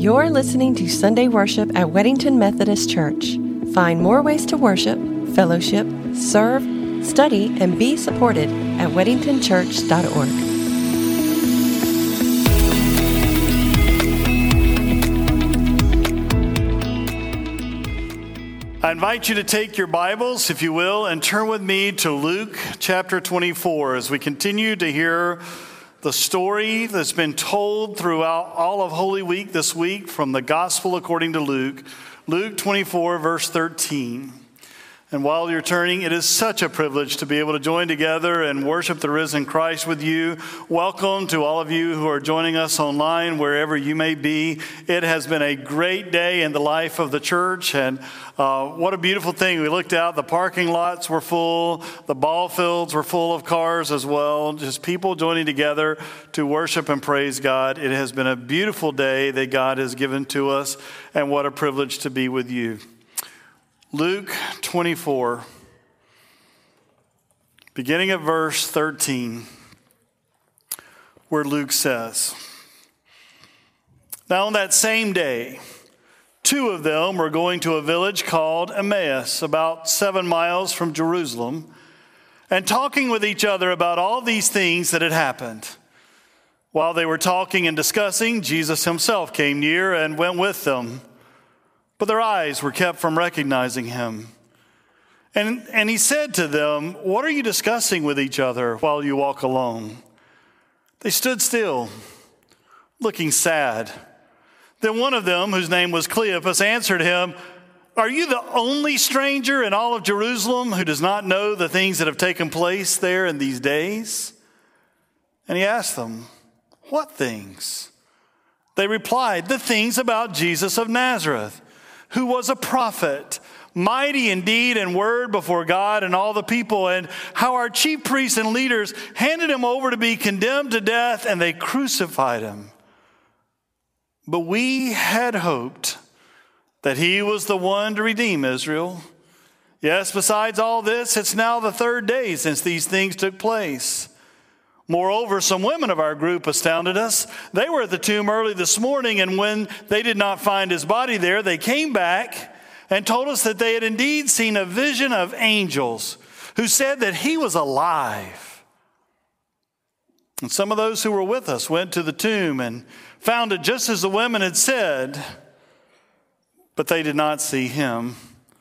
You're listening to Sunday worship at Weddington Methodist Church. Find more ways to worship, fellowship, serve, study, and be supported at weddingtonchurch.org. I invite you to take your Bibles, if you will, and turn with me to Luke chapter 24 as we continue to hear the story that's been told throughout all of Holy Week this week from the Gospel according to Luke, Luke 24, verse 13. And while you're turning, it is such a privilege to be able to join together and worship the risen Christ with you. Welcome to all of you who are joining us online, wherever you may be. It has been a great day in the life of the church, and what a beautiful thing. We looked out, the parking lots were full, the ball fields were full of cars as well, just people joining together to worship and praise God. It has been a beautiful day that God has given to us, and what a privilege to be with you. Luke 24, beginning at verse 13, where Luke says, "Now on that same day, two of them were going to a village called Emmaus, about 7 miles from Jerusalem, and talking with each other about all these things that had happened. While they were talking and discussing, Jesus himself came near and went with them. But their eyes were kept from recognizing him. And he said to them, 'What are you discussing with each other while you walk alone?' They stood still, looking sad. Then one of them, whose name was Cleopas, answered him, 'Are you the only stranger in all of Jerusalem who does not know the things that have taken place there in these days?' And he asked them, 'What things?' They replied, 'The things about Jesus of Nazareth, who was a prophet, mighty in deed and word before God and all the people, and how our chief priests and leaders handed him over to be condemned to death, and they crucified him. But we had hoped that he was the one to redeem Israel. Yes, besides all this, it's now the third day since these things took place. Moreover, some women of our group astounded us. They were at the tomb early this morning, and when they did not find his body there, they came back and told us that they had indeed seen a vision of angels who said that he was alive. And some of those who were with us went to the tomb and found it just as the women had said, but they did not see him.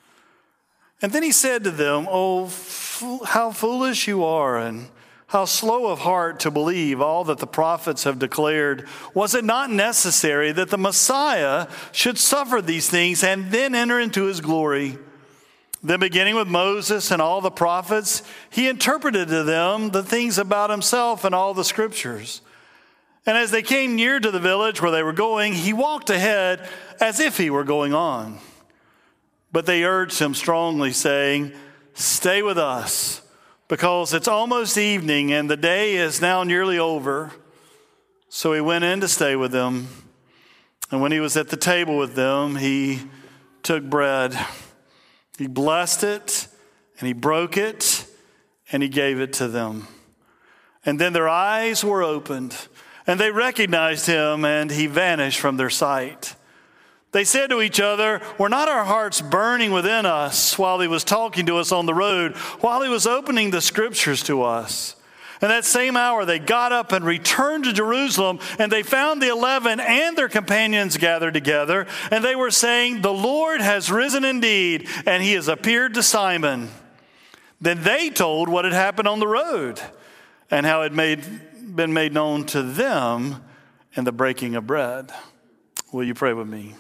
And then he said to them, 'Oh, how foolish you are, and how slow of heart to believe all that the prophets have declared. Was it not necessary that the Messiah should suffer these things and then enter into his glory?' Then beginning with Moses and all the prophets, he interpreted to them the things about himself and all the scriptures. And as they came near to the village where they were going, he walked ahead as if he were going on. But they urged him strongly, saying, 'Stay with us, because it's almost evening and the day is now nearly over.' So he went in to stay with them. And when he was at the table with them, he took bread. He blessed it, and he broke it, and he gave it to them. And then their eyes were opened, and they recognized him, and he vanished from their sight. They said to each other, 'Were not our hearts burning within us while he was talking to us on the road, while he was opening the scriptures to us?' And that same hour they got up and returned to Jerusalem, and they found the 11 and their companions gathered together, and they were saying, 'The Lord has risen indeed, and he has appeared to Simon.' Then they told what had happened on the road, and how it had been made known to them in the breaking of bread." Will you pray with me?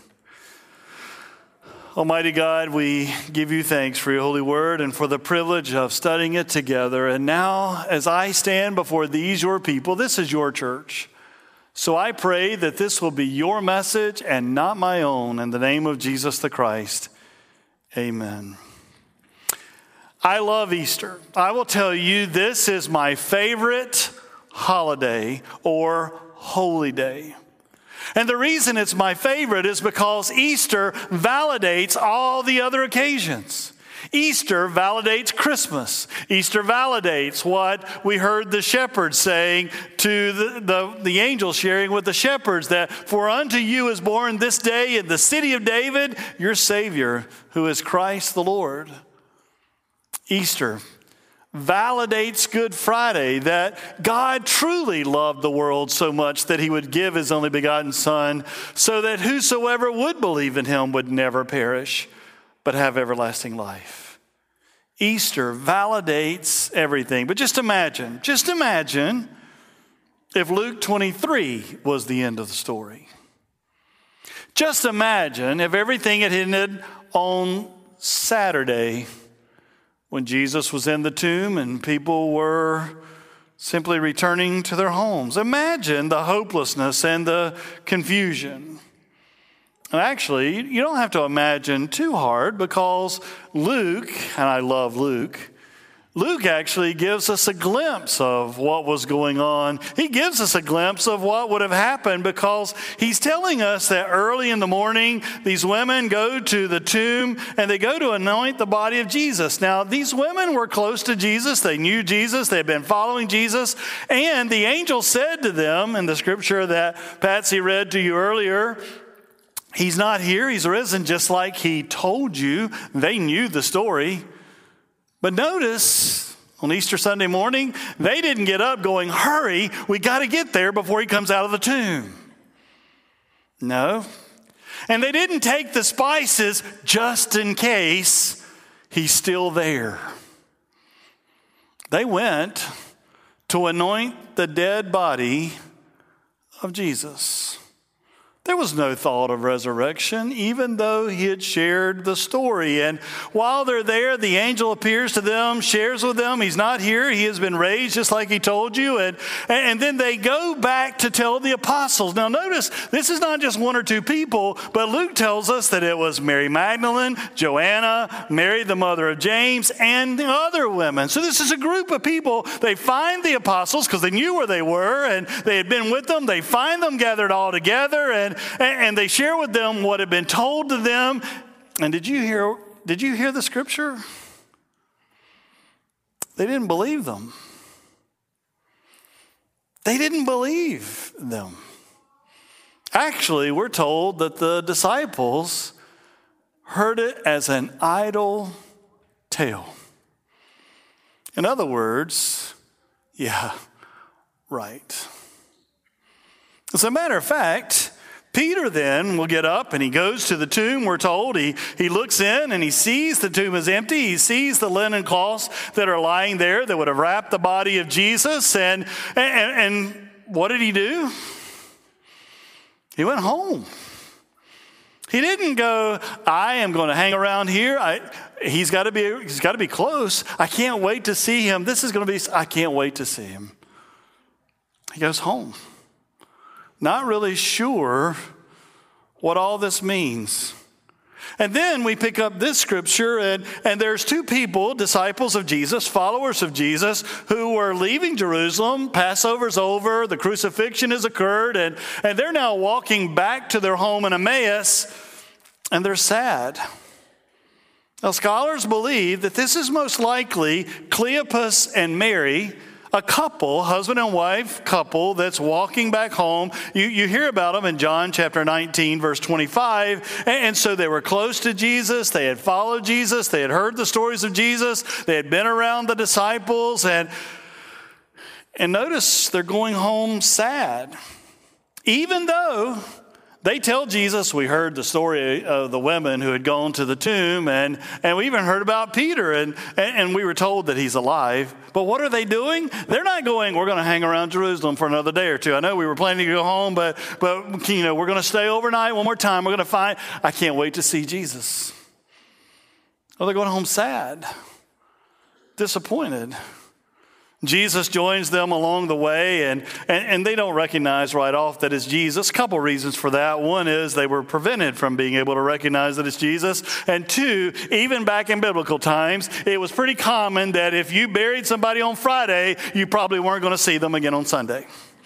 Almighty God, we give you thanks for your holy word and for the privilege of studying it together. And now, as I stand before these, your people, this is your church. So I pray that this will be your message and not my own. In the name of Jesus the Christ, amen. I love Easter. I will tell you, this is my favorite holiday or holy day. And the reason it's my favorite is because Easter validates all the other occasions. Easter validates Christmas. Easter validates what we heard the shepherds saying to the angel sharing with the shepherds, that for unto you is born this day in the city of David your Savior, who is Christ the Lord. Easter validates Good Friday, that God truly loved the world so much that he would give his only begotten Son, so that whosoever would believe in him would never perish, but have everlasting life. Easter validates everything. But just imagine if Luke 23 was the end of the story. Just imagine if everything had ended on Saturday, when Jesus was in the tomb and people were simply returning to their homes. Imagine the hopelessness and the confusion. And actually, you don't have to imagine too hard, because Luke, and I love Luke actually gives us a glimpse of what was going on. He gives us a glimpse of what would have happened, because he's telling us that early in the morning, these women go to the tomb and they go to anoint the body of Jesus. Now, these women were close to Jesus. They knew Jesus. They had been following Jesus. And the angel said to them in the scripture that Patsy read to you earlier, he's not here. He's risen, just like he told you. They knew the story. But notice, on Easter Sunday morning, they didn't get up going, hurry, we got to get there before he comes out of the tomb. No. And they didn't take the spices just in case he's still there. They went to anoint the dead body of Jesus. There was no thought of resurrection, even though he had shared the story. And while they're there, the angel appears to them, shares with them. He's not here. He has been raised just like he told you. And then they go back to tell the apostles. Now notice, this is not just one or two people, but Luke tells us that it was Mary Magdalene, Joanna, Mary the mother of James, and the other women. So this is a group of people. They find the apostles because they knew where they were and they had been with them. They find them gathered all together, and they share with them what had been told to them. And did you hear the scripture? They didn't believe them. They didn't believe them. Actually, we're told that the disciples heard it as an idle tale. In other words, yeah, right. As a matter of fact, Peter then will get up and he goes to the tomb, we're told. He looks in and he sees the tomb is empty. He sees the linen cloths that are lying there that would have wrapped the body of Jesus. And what did he do? He went home. He didn't go, I am going to hang around here. He's got to be close. I can't wait to see him. I can't wait to see him. He goes home. Not really sure what all this means. And then we pick up this scripture, and there's two people, disciples of Jesus, followers of Jesus, who were leaving Jerusalem. Passover's over, the crucifixion has occurred, and they're now walking back to their home in Emmaus, and they're sad. Now, scholars believe that this is most likely Cleopas and Mary, a couple, husband and wife couple, that's walking back home. You hear about them in John chapter 19, verse 25. And so they were close to Jesus. They had followed Jesus. They had heard the stories of Jesus. They had been around the disciples. And notice they're going home sad. Even though they tell Jesus, we heard the story of the women who had gone to the tomb, and we even heard about Peter, and we were told that he's alive. But what are they doing? They're not going, we're going to hang around Jerusalem for another day or two. I know we were planning to go home, but we're going to stay overnight one more time. We're going to I can't wait to see Jesus. Oh, they're going home sad, disappointed. Jesus joins them along the way, and they don't recognize right off that it's Jesus. A couple reasons for that. One is they were prevented from being able to recognize that it's Jesus. And two, even back in biblical times, it was pretty common that if you buried somebody on Friday, you probably weren't going to see them again on Sunday.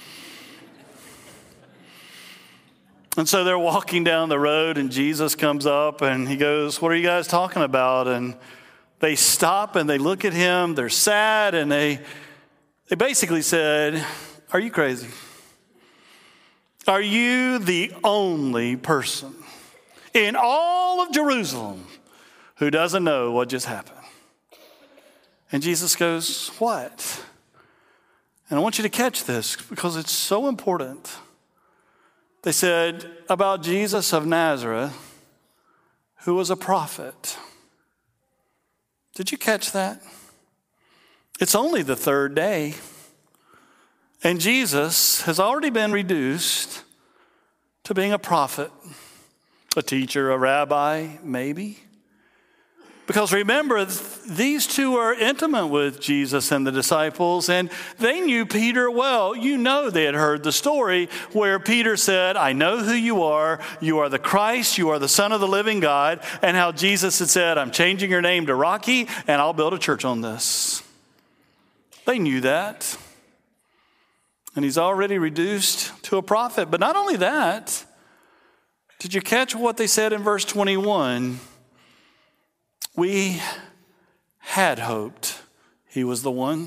And so they're walking down the road, and Jesus comes up, and he goes, what are you guys talking about? And they stop and they look at him. They're sad, and they basically said, "Are you crazy? Are you the only person in all of Jerusalem who doesn't know what just happened?" And Jesus goes, "What?" And I want you to catch this because it's so important. They said about Jesus of Nazareth, who was a prophet. Did you catch that? It's only the third day. And Jesus has already been reduced to being a prophet, a teacher, a rabbi, maybe. Because remember, these two are intimate with Jesus and the disciples, and they knew Peter well. You know they had heard the story where Peter said, "I know who you are the Christ, you are the Son of the living God," and how Jesus had said, "I'm changing your name to Rocky, and I'll build a church on this." They knew that. And he's already reduced to a prophet. But not only that, did you catch what they said in verse 21? We had hoped he was the one.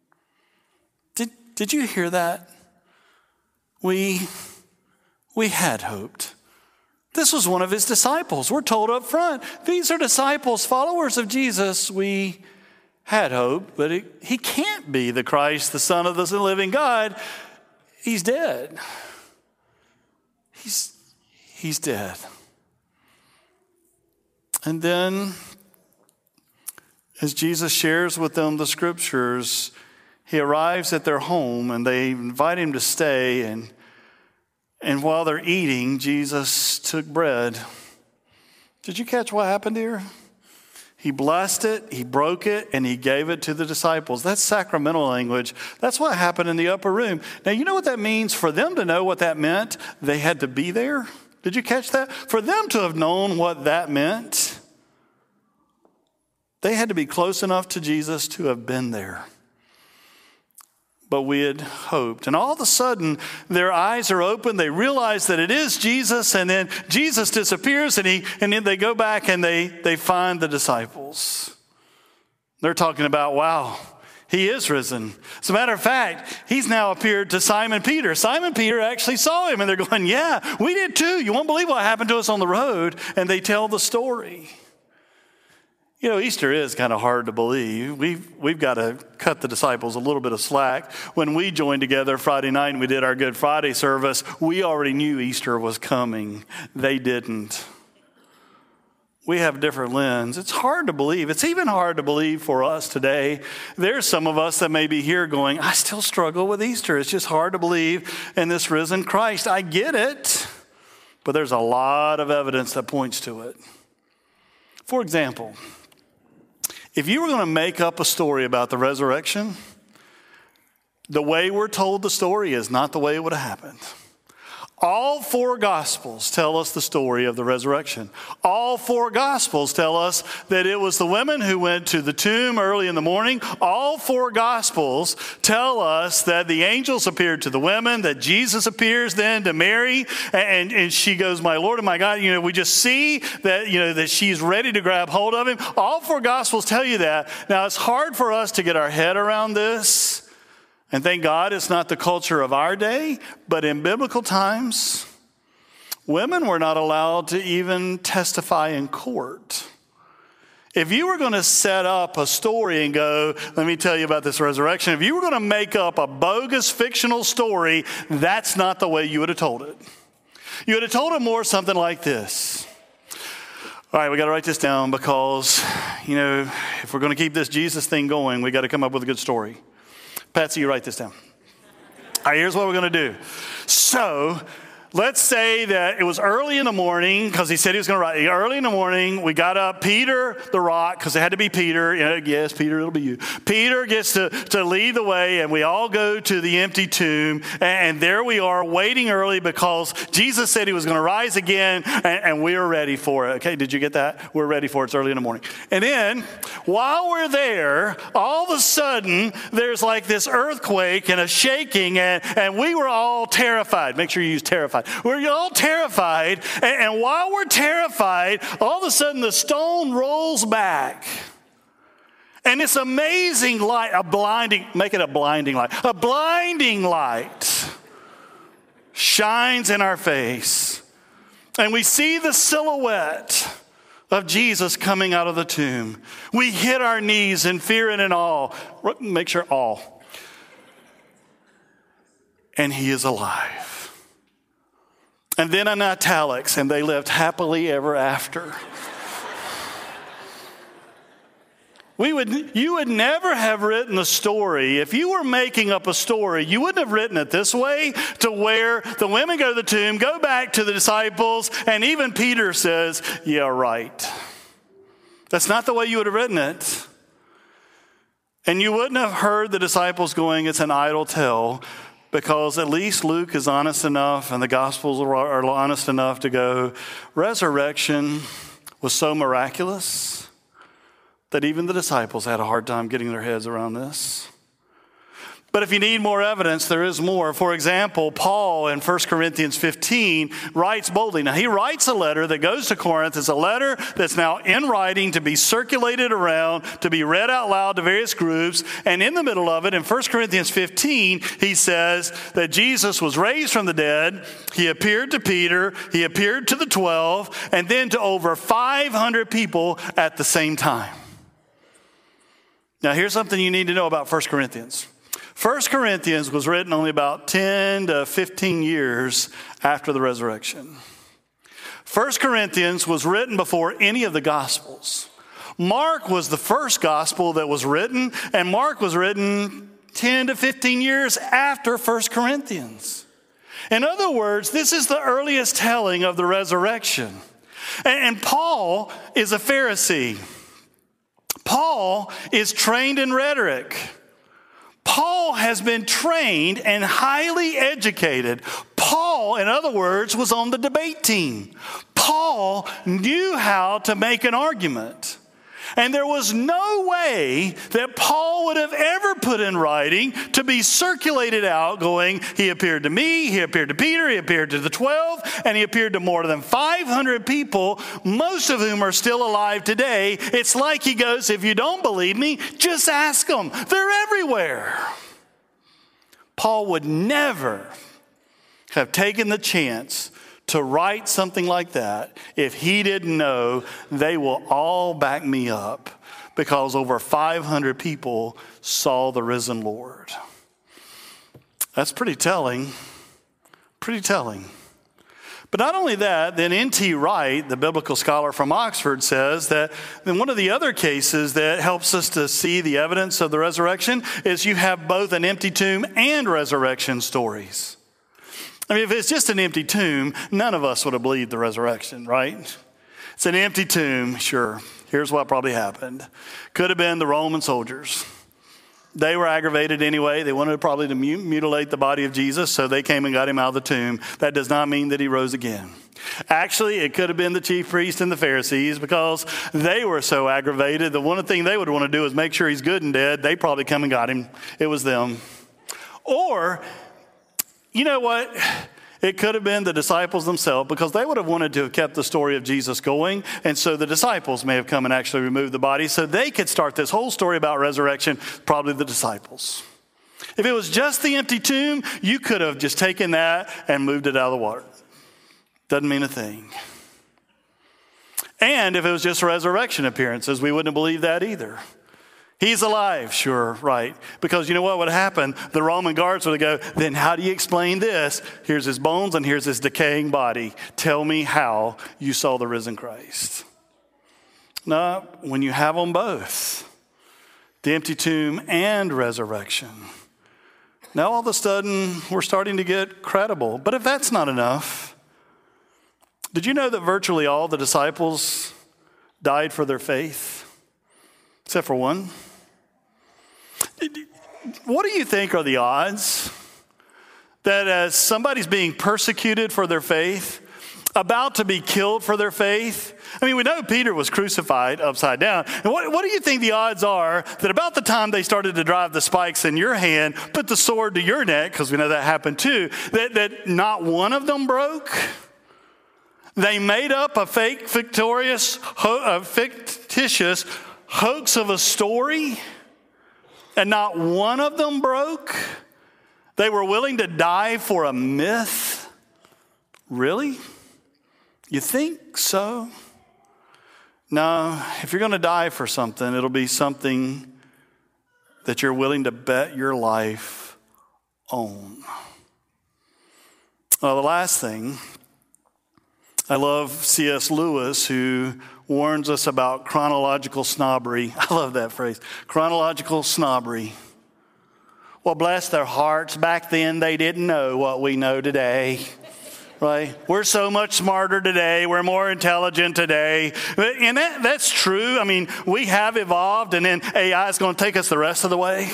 Did you hear that? We had hoped. This was one of his disciples. We're told up front, these are disciples, followers of Jesus. We had hoped, but he can't be the Christ, the Son of the living God. He's dead. He's dead. And then, as Jesus shares with them the scriptures, he arrives at their home and they invite him to stay. And while they're eating, Jesus took bread. Did you catch what happened here? He blessed it, he broke it, and he gave it to the disciples. That's sacramental language. That's what happened in the upper room. Now, you know what that means? For them to know what that meant, they had to be there. Did you catch that? For them to have known what that meant, they had to be close enough to Jesus to have been there. But we had hoped. And all of a sudden, their eyes are open. They realize that it is Jesus. And then Jesus disappears. And then they go back and they find the disciples. They're talking about, wow, he is risen. As a matter of fact, he's now appeared to Simon Peter. Simon Peter actually saw him. And they're going, yeah, we did too. You won't believe what happened to us on the road. And they tell the story. You know, Easter is kind of hard to believe. We've got to cut the disciples a little bit of slack. When we joined together Friday night and we did our Good Friday service, we already knew Easter was coming. They didn't. We have a different lens. It's hard to believe. It's even hard to believe for us today. There's some of us that may be here going, I still struggle with Easter. It's just hard to believe in this risen Christ. I get it, but there's a lot of evidence that points to it. For example, if you were going to make up a story about the resurrection, the way we're told the story is not the way it would have happened. All four Gospels tell us the story of the resurrection. All four Gospels tell us that it was the women who went to the tomb early in the morning. All four Gospels tell us that the angels appeared to the women, that Jesus appears then to Mary, and she goes, my Lord and my God. You know, we just see that, you know, that she's ready to grab hold of him. All four Gospels tell you that. Now, it's hard for us to get our head around this. And thank God it's not the culture of our day, but in biblical times, women were not allowed to even testify in court. If you were going to set up a story and go, let me tell you about this resurrection, if you were going to make up a bogus fictional story, that's not the way you would have told it. You would have told it more something like this. All right, we got to write this down because, you know, if we're going to keep this Jesus thing going, we got to come up with a good story. Patsy, you write this down. All right, here's what we're going to do. So let's say that it was early in the morning because he said he was going to write. Early in the morning, we got up. Peter, the rock, because it had to be Peter. You know, yes, Peter, it'll be you. Peter gets to lead the way, and we all go to the empty tomb. And there we are waiting early because Jesus said he was going to rise again, and we're ready for it. Okay, did you get that? We're ready for it. It's early in the morning. And then while we're there, all of a sudden, there's like this earthquake and a shaking, and we were all terrified. Make sure you use terrified. We're all terrified, and while we're terrified, all of a sudden the stone rolls back. And this amazing light, make it a blinding light. A blinding light shines in our face. And we see the silhouette of Jesus coming out of the tomb. We hit our knees in fear and in awe. Make sure awe. And he is alive. And then in italics, and they lived happily ever after. You would never have written a story. If you were making up a story, you wouldn't have written it this way, to where the women go to the tomb, go back to the disciples, and even Peter says, yeah, right. That's not the way you would have written it. And you wouldn't have heard the disciples going, it's an idle tale, because at least Luke is honest enough and the Gospels are honest enough to go, resurrection was so miraculous that even the disciples had a hard time getting their heads around this. But if you need more evidence, there is more. For example, Paul in 1 Corinthians 15 writes boldly. Now, he writes a letter that goes to Corinth. It's a letter that's now in writing to be circulated around, to be read out loud to various groups. And in the middle of it, in 1 Corinthians 15, he says that Jesus was raised from the dead. He appeared to Peter. He appeared to the 12, and then to over 500 people at the same time. Now, here's something you need to know about 1 Corinthians. 1 Corinthians was written only about 10 to 15 years after the resurrection. 1 Corinthians was written before any of the Gospels. Mark was the first gospel that was written, and Mark was written 10 to 15 years after 1 Corinthians. In other words, this is the earliest telling of the resurrection. And Paul is a Pharisee. Paul is trained in rhetoric. Paul has been trained and highly educated. Paul, in other words, was on the debate team. Paul knew how to make an argument. And there was no way that Paul would have ever put in writing to be circulated out going, he appeared to me, he appeared to Peter, he appeared to the 12, and he appeared to more than 500 people, most of whom are still alive today. It's like he goes, if you don't believe me, just ask them. They're everywhere. Paul would never have taken the chance to write something like that if he didn't know they will all back me up, because over 500 people saw the risen Lord. That's pretty telling. Pretty telling. But not only that, then N.T. Wright, the biblical scholar from Oxford, says that in one of the other cases that helps us to see the evidence of the resurrection is you have both an empty tomb and resurrection stories. I mean, if it's just an empty tomb, none of us would have believed the resurrection, right? It's an empty tomb, sure. Here's what probably happened. Could have been the Roman soldiers. They were aggravated anyway. They wanted probably to mutilate the body of Jesus, so they came and got him out of the tomb. That does not mean that he rose again. Actually, it could have been the chief priests and the Pharisees, because they were so aggravated. The one thing they would want to do is make sure he's good and dead. They probably come and got him. It was them. Or, you know what? It could have been the disciples themselves, because they would have wanted to have kept the story of Jesus going. And so the disciples may have come and actually removed the body so they could start this whole story about resurrection, probably the disciples. If it was just the empty tomb, you could have just taken that and moved it out of the water. Doesn't mean a thing. And if it was just resurrection appearances, we wouldn't have believed that either. He's alive, sure, right. Because you know what would happen? The Roman guards would go, then how do you explain this? Here's his bones and here's his decaying body. Tell me how you saw the risen Christ. No, when you have them both, the empty tomb and resurrection, now all of a sudden we're starting to get credible. But if that's not enough, did you know that virtually all the disciples died for their faith? Except for one. What do you think are the odds that as somebody's being persecuted for their faith, about to be killed for their faith? I mean, we know Peter was crucified upside down. And what do you think the odds are that about the time they started to drive the spikes in your hand, put the sword to your neck, because we know that happened too, that not one of them broke? They made up a fictitious hoax of a story, and not one of them broke? They were willing to die for a myth? Really? You think so? No, if you're going to die for something, it'll be something that you're willing to bet your life on. Well, the last thing, I love C.S. Lewis, who warns us about chronological snobbery. I love that phrase, chronological snobbery. Well, bless their hearts, back then they didn't know what we know today. Right? We're so much smarter today. We're more intelligent today. And that's true. I mean, we have evolved, and then AI is going to take us the rest of the way.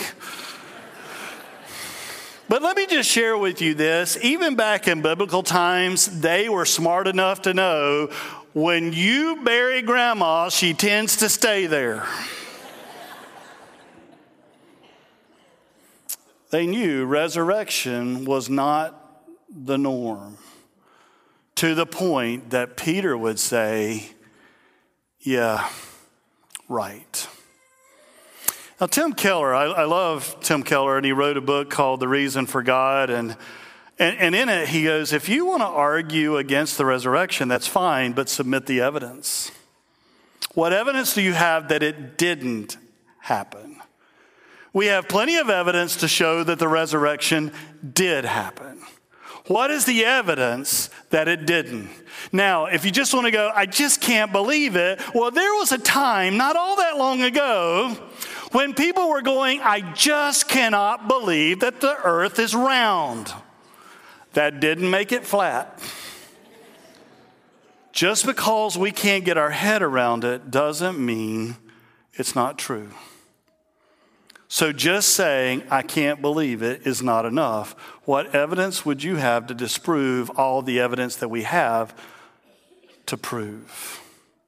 But let me just share with you this. Even back in biblical times, they were smart enough to know when you bury grandma, she tends to stay there. They knew resurrection was not the norm, to the point that Peter would say, yeah, right. Now, Tim Keller, I love Tim Keller, and he wrote a book called The Reason for God, and in it he goes, if you want to argue against the resurrection, that's fine, but submit the evidence. What evidence do you have that it didn't happen? We have plenty of evidence to show that the resurrection did happen. What is the evidence that it didn't? Now, if you just want to go, I just can't believe it. Well, there was a time not all that long ago when people were going, I just cannot believe that the earth is round. That didn't make it flat. Just because we can't get our head around it doesn't mean it's not true. So just saying, I can't believe it is not enough. What evidence would you have to disprove all the evidence that we have to prove?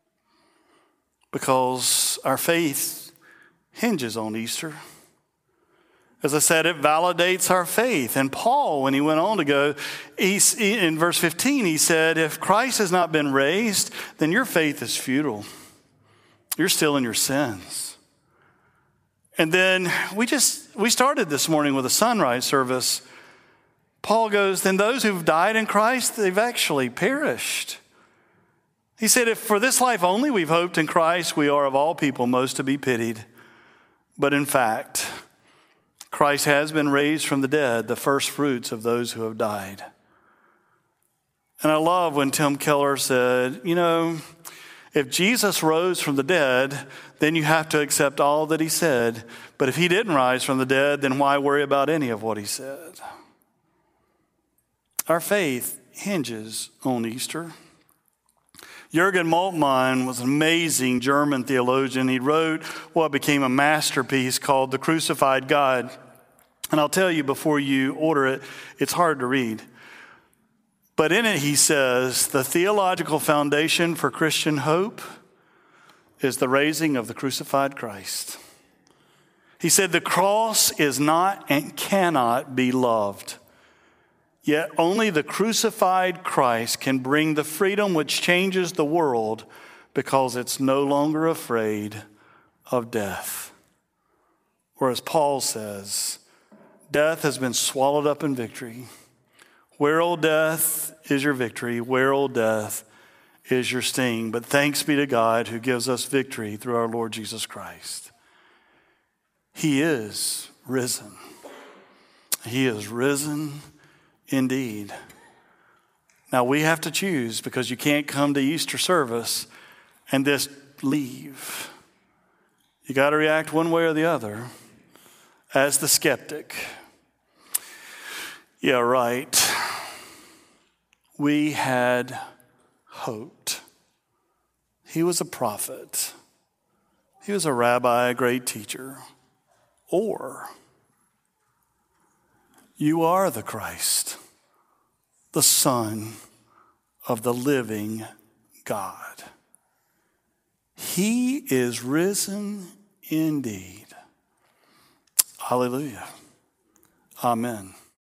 Because our faith hinges on Easter. As I said, it validates our faith. And Paul, when he went on to go, in verse 15, he said, if Christ has not been raised, then your faith is futile. You're still in your sins. And then we started this morning with a sunrise service. Paul goes, then those who've died in Christ, they've actually perished. He said, if for this life only we've hoped in Christ, we are of all people most to be pitied. But in fact, Christ has been raised from the dead, the first fruits of those who have died. And I love when Tim Keller said, if Jesus rose from the dead, then you have to accept all that he said. But if he didn't rise from the dead, then why worry about any of what he said? Our faith hinges on Easter. Jürgen Moltmann was an amazing German theologian. He wrote what became a masterpiece called The Crucified God. And I'll tell you before you order it, it's hard to read. But in it, he says, the theological foundation for Christian hope is the raising of the crucified Christ. He said, the cross is not and cannot be loved. Yet only the crucified Christ can bring the freedom which changes the world because it's no longer afraid of death. Or as Paul says, death has been swallowed up in victory. Where, O death, is your victory? Where, O death, is your sting? But thanks be to God who gives us victory through our Lord Jesus Christ. He is risen. He is risen indeed. Now we have to choose, because you can't come to Easter service and just leave. You got to react one way or the other as the skeptic. Yeah, right. We had hoped. He was a prophet. He was a rabbi, a great teacher. Or you are the Christ, the Son of the living God. He is risen indeed. Hallelujah. Amen.